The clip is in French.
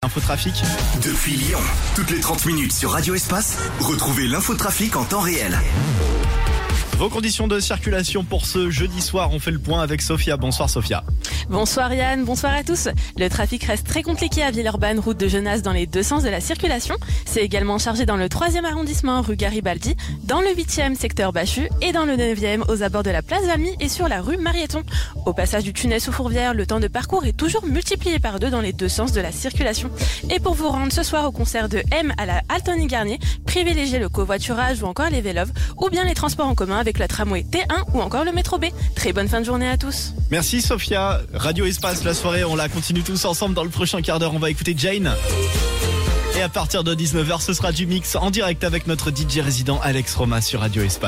Infotrafic. Depuis Lyon, toutes les 30 minutes sur Radio Espace, retrouvez l'infotrafic en temps réel. Vos conditions de circulation pour ce jeudi soir, on fait le point avec Sophia. Bonsoir Sophia. Bonsoir Yann, bonsoir à tous. Le trafic reste très compliqué à Villeurbanne, route de Genasse dans les deux sens de la circulation. C'est également chargé dans le 3e arrondissement, rue Garibaldi, dans le 8e secteur Bachu et dans le 9e aux abords de la place Valmy et sur la rue Marieton. Au passage du tunnel sous Fourvière, le temps de parcours est toujours multiplié par 2 dans les deux sens de la circulation. Et pour vous rendre ce soir au concert de M à la Altony-Garnier, privilégiez le covoiturage ou encore les vélos ou bien les transports en commun avec la tramway T1 ou encore le métro B. Très bonne fin de journée à tous. Merci Sophia. Radio Espace, la soirée, on la continue tous ensemble dans le prochain quart d'heure. On va écouter Jane. Et à partir de 19h, ce sera du mix en direct avec notre DJ résident Alex Roma sur Radio Espace.